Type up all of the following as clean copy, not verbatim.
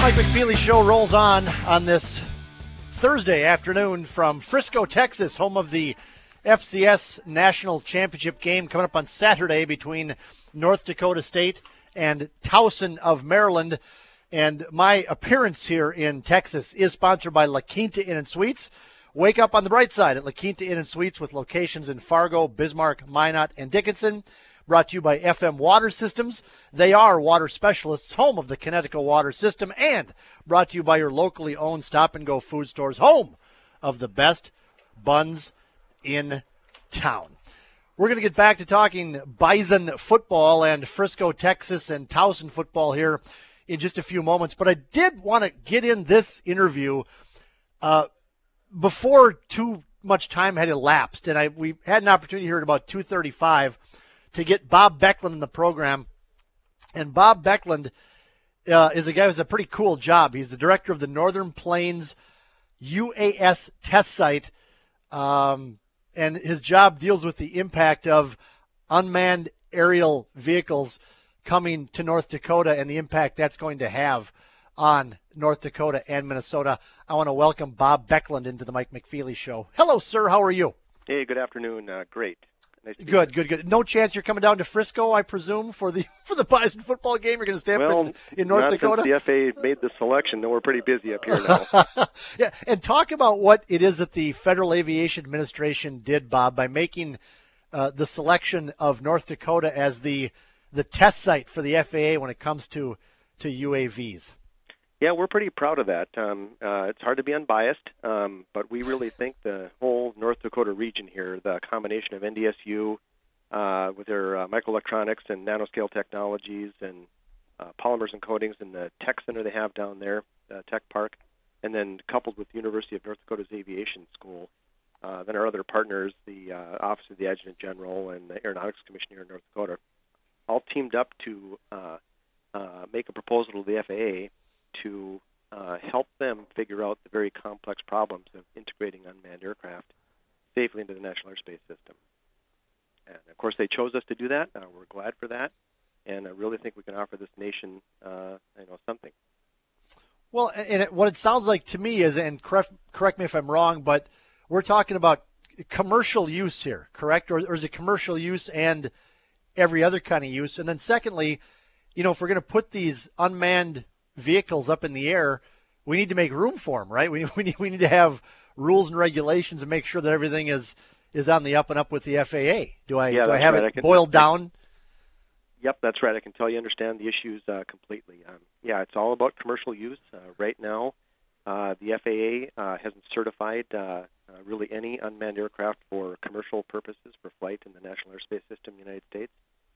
Mike McFeely Show rolls on this Thursday afternoon from Frisco, Texas, home of the FCS National Championship game coming up on Saturday between North Dakota State and Towson of Maryland. And my appearance here in Texas is sponsored by La Quinta Inn & Suites. Wake up on the bright side at La Quinta Inn & Suites with locations in Fargo, Bismarck, Minot, and Dickinson. Brought to you by FM Water Systems. They are water specialists, home of the Connecticut Water System, and brought to you by your locally owned stop-and-go food stores, home of the best buns in town. We're going to get back to talking Bison football and Frisco, Texas, and Towson football here in just a few moments. But I did want to get in this interview before too much time had elapsed, and we had an opportunity here at about 2:35 to get Bob Becklund in the program. And Bob Becklund is a guy who has a pretty cool job. He's the director of the Northern Plains UAS test site, and his job deals with the impact of unmanned aerial vehicles coming to North Dakota and the impact that's going to have on North Dakota and Minnesota. I want to welcome Bob Becklund into the Mike McFeely Show. Hello, sir. How are you? Hey, good afternoon. Great. Nice to Good. No chance you're coming down to Frisco, I presume, for the Bison football game? You're going to stay up in North Dakota? Since the FAA made the selection, then we're pretty busy up here now. Yeah, and talk about what it is that the Federal Aviation Administration did, Bob, by making the selection of North Dakota as the test site for the FAA when it comes to UAVs. Yeah, we're pretty proud of that. It's hard to be unbiased, but we really think the whole North Dakota region here, the combination of NDSU with their microelectronics and nanoscale technologies and polymers and coatings and the tech center they have down there, Tech Park, and then coupled with the University of North Dakota's Aviation School, then our other partners, the Office of the Adjutant General and the Aeronautics Commission here in North Dakota, all teamed up to make a proposal to the FAA to help them figure out the very complex problems of integrating unmanned aircraft safely into the National Airspace System. And, of course, they chose us to do that. We're glad for that, and I really think we can offer this nation something. Well, and what it sounds like to me is, and correct me if I'm wrong, but we're talking about commercial use here, correct? Or is it commercial use and every other kind of use? And then secondly, if we're going to put these unmanned vehicles up in the air, we need to make room for them, right? We need to have rules and regulations and make sure that everything is on the up and up with the FAA. Do I have it boiled down? Yep, that's right. I can tell you understand the issues completely. It's all about commercial use. Right now, the FAA hasn't certified really any unmanned aircraft for commercial purposes for flight in the National Airspace System in the United States.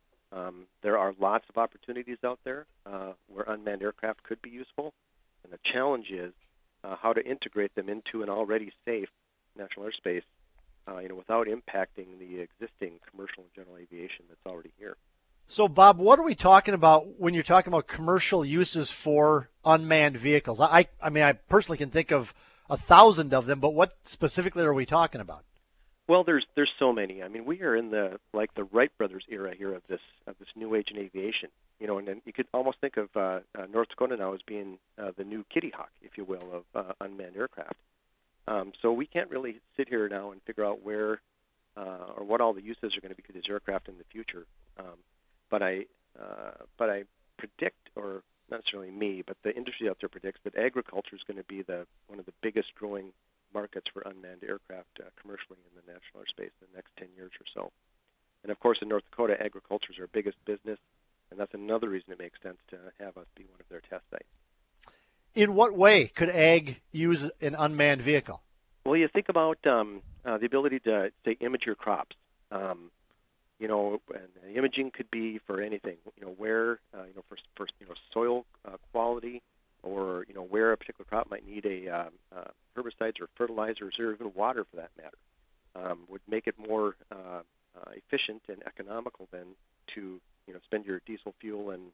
There are lots of opportunities out there where unmanned aircraft could be useful, and the challenge is how to integrate them into an already safe national airspace, without impacting the existing commercial and general aviation that's already here. So, Bob, what are we talking about when you're talking about commercial uses for unmanned vehicles? I personally can think of 1,000 of them, but what specifically are we talking about? Well, there's so many. I mean, we are in the Wright brothers era here of this new age in aviation. And then you could almost think of North Dakota now as being the new Kitty Hawk, if you will, of unmanned aircraft. So we can't really sit here now and figure out where or what all the uses are going to be for these aircraft in the future. But I predict, or not necessarily me, but the industry out there predicts that agriculture is going to be one of the biggest growing markets for unmanned aircraft commercially in the national airspace in the next 10 years or so. And of course, in North Dakota, agriculture is our biggest business, and that's another reason it makes sense to have us be one of their test sites. In what way could ag use an unmanned vehicle? Well, you think about the ability to, say, image your crops. And the imaging could be for anything. Where for soil quality, or where a particular crop might need a herbicides or fertilizers, or even water for that matter, would make it more efficient and economical than to spend your diesel fuel and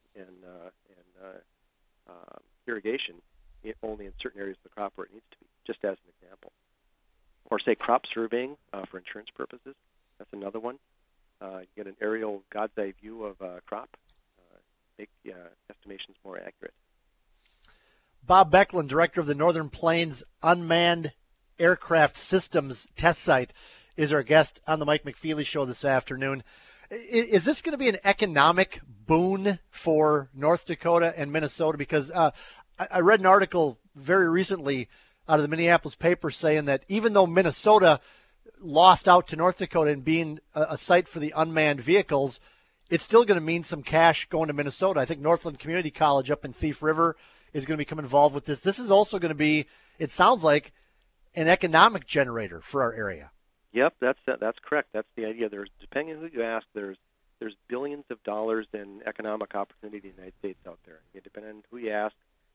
irrigation only in certain areas of the crop where it needs to be, just as an example. Or say crop surveying for insurance purposes. That's another one. You get an aerial God's eye view of a crop, make estimations more accurate. Bob Becklin, director of the Northern Plains Unmanned Aircraft Systems Test Site, is our guest on the Mike McFeely Show this afternoon. Is this going to be an economic boon for North Dakota and Minnesota? Because I read an article very recently out of the Minneapolis paper saying that even though Minnesota lost out to North Dakota in being a site for the unmanned vehicles, it's still going to mean some cash going to Minnesota. I think Northland Community College up in Thief River is going to become involved with this. This is also going to be, it sounds like, an economic generator for our area. Yep, that's correct. That's the idea. Depending on who you ask, there's billions of dollars in economic opportunity in the United States out there. Depending on who you ask,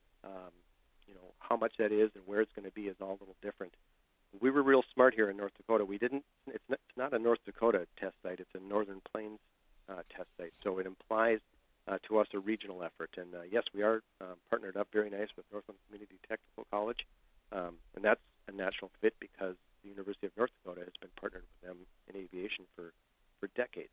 how much that is and where it's going to be is all a little different. We were real smart here in North Dakota. It's not a North Dakota test site. It's a Northern Plains test site. So it implies to us a regional effort. And yes, we are partnered up very nice with Northland Community Technical College, and that's a natural fit because the University of North Dakota has been partnered with them in aviation for decades.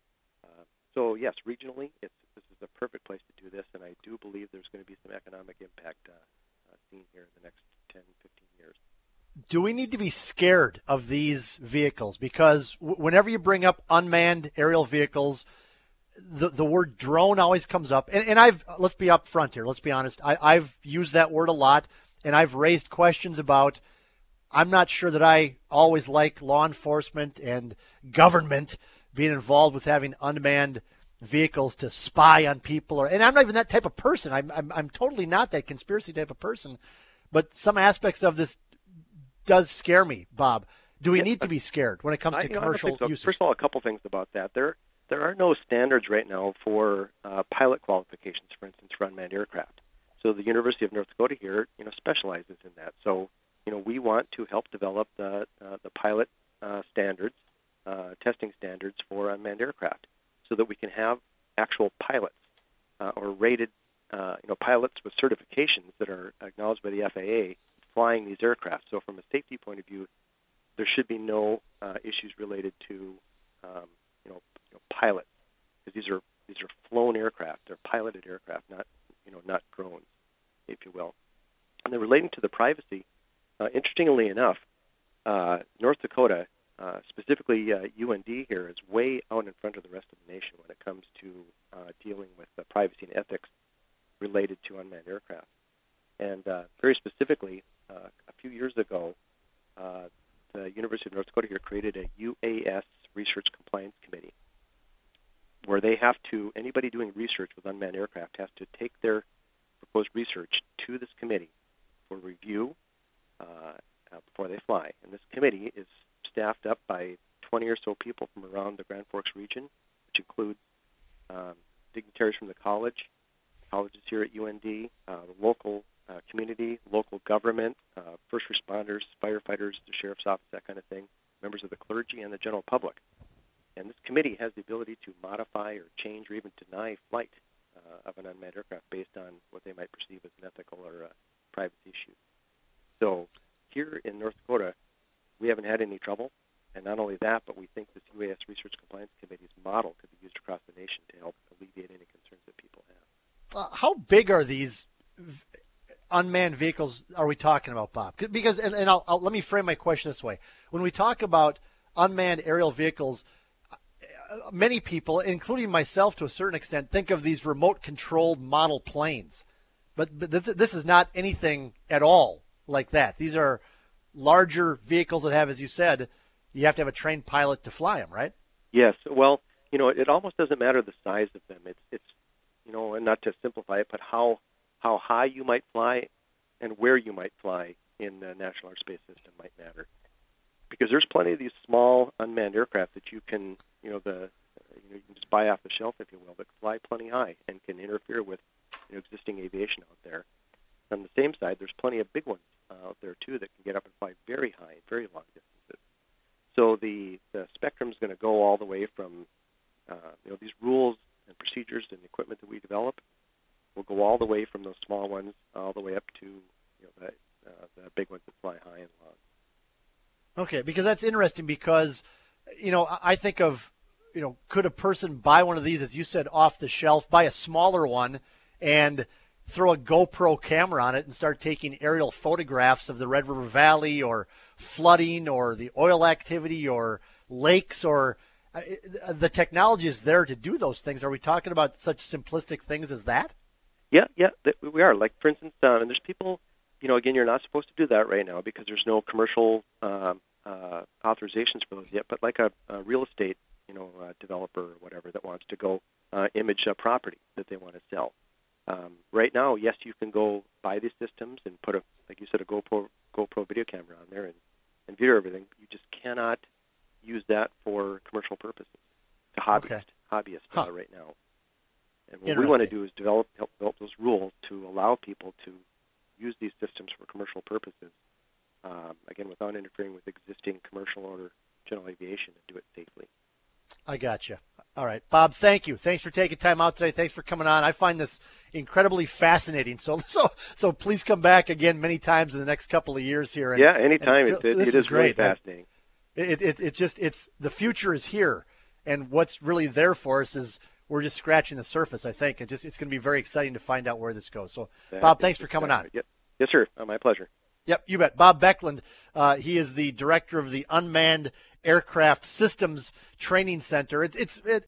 So yes, regionally, this is a perfect place to do this, and I do believe there's going to be some economic impact seen here in the next 10, 15 years. Do we need to be scared of these vehicles? Because whenever you bring up unmanned aerial vehicles, the word drone always comes up. And let's be up front here. Let's be honest. I've used that word a lot, and I've raised questions about, I'm not sure that I always like law enforcement and government being involved with having unmanned vehicles to spy on people, and I'm not even that type of person. I'm totally not that conspiracy type of person. But some aspects of this does scare me, Bob. Do we need to be scared when it comes to commercial use? First of all, a couple things about that. There are no standards right now for pilot qualifications, for instance, for unmanned aircraft. So the University of North Dakota here, specializes in that. So, we want to help develop the pilot standards, testing standards for unmanned aircraft, so that we can have actual pilots or rated, pilots with certifications that are acknowledged by the FAA flying these aircraft. So from a safety point of view, there should be no issues related to pilots, because these are flown aircraft, they're piloted aircraft, not drones, if you will. And then relating to the privacy, interestingly enough, North Dakota, specifically UND here, is way out in front of the rest of the nation when it comes to dealing with privacy and ethics related to unmanned aircraft. And very specifically, a few years ago, the University of North Dakota here created a UAS Research Compliance Committee, where anybody doing research with unmanned aircraft has to take their proposed research to this committee for review before they fly. And this committee is staffed up by 20 or so people from around the Grand Forks region, which includes dignitaries from the colleges here at UND, the local community, local government, first responders, firefighters, the sheriff's office, that kind of thing, members of the clergy, and the general public. And this committee has the ability to modify or change or even deny flight of an unmanned aircraft based on what they might perceive as an ethical or privacy issue. So here in North Dakota, we haven't had any trouble. And not only that, but we think this UAS Research Compliance Committee's model could be used across the nation to help alleviate any concerns that people have. How big are these unmanned vehicles are we talking about, Bob? Because, and let me frame my question this way. When we talk about unmanned aerial vehicles, many people, including myself to a certain extent, think of these remote-controlled model planes. But this is not anything at all like that. These are larger vehicles that have, as you said, you have to have a trained pilot to fly them, right? Yes. Well, it almost doesn't matter the size of them. It's and not to simplify it, but how high you might fly and where you might fly in the National Airspace System might matter. Because there's plenty of these small unmanned aircraft that you can, you can just buy off the shelf, if you will, that fly plenty high and can interfere with existing aviation out there. On the same side, there's plenty of big ones out there too that can get up and fly very high, very long distances. So the spectrum is going to go all the way from these rules and procedures and equipment that we develop will go all the way from those small ones all the way up to the big ones that fly high and long. Okay, because that's interesting because I think of could a person buy one of these, as you said, off the shelf, buy a smaller one, and throw a GoPro camera on it and start taking aerial photographs of the Red River Valley or flooding or the oil activity or lakes, or the technology is there to do those things. Are we talking about such simplistic things as that? Yeah, we are. Like, for instance, and there's people, again, you're not supposed to do that right now because there's no commercial authorizations for those yet, but like a real estate, developer or whatever that wants to go image a property that they want to sell. Right now, yes, you can go buy these systems and put like you said, a GoPro video camera on there and video everything. You just cannot use that for commercial purposes to hobbyists right now. And what we want to do is help develop those rules to allow people to use these systems for commercial purposes, again, without interfering with existing commercial or general aviation, and do it safely. I got you. All right, Bob, thank you. Thanks for taking time out today. Thanks for coming on. I find this incredibly fascinating. So please come back again many times in the next couple of years here. Anytime. It is really fascinating. It's the future is here, and what's really there for us is we're just scratching the surface, I think. It's going to be very exciting to find out where this goes. So, Bob, thanks for coming on. Yep. Yes, sir. My pleasure. Yep, you bet. Bob Becklund, he is the director of the Unmanned Aircraft Systems Training Center.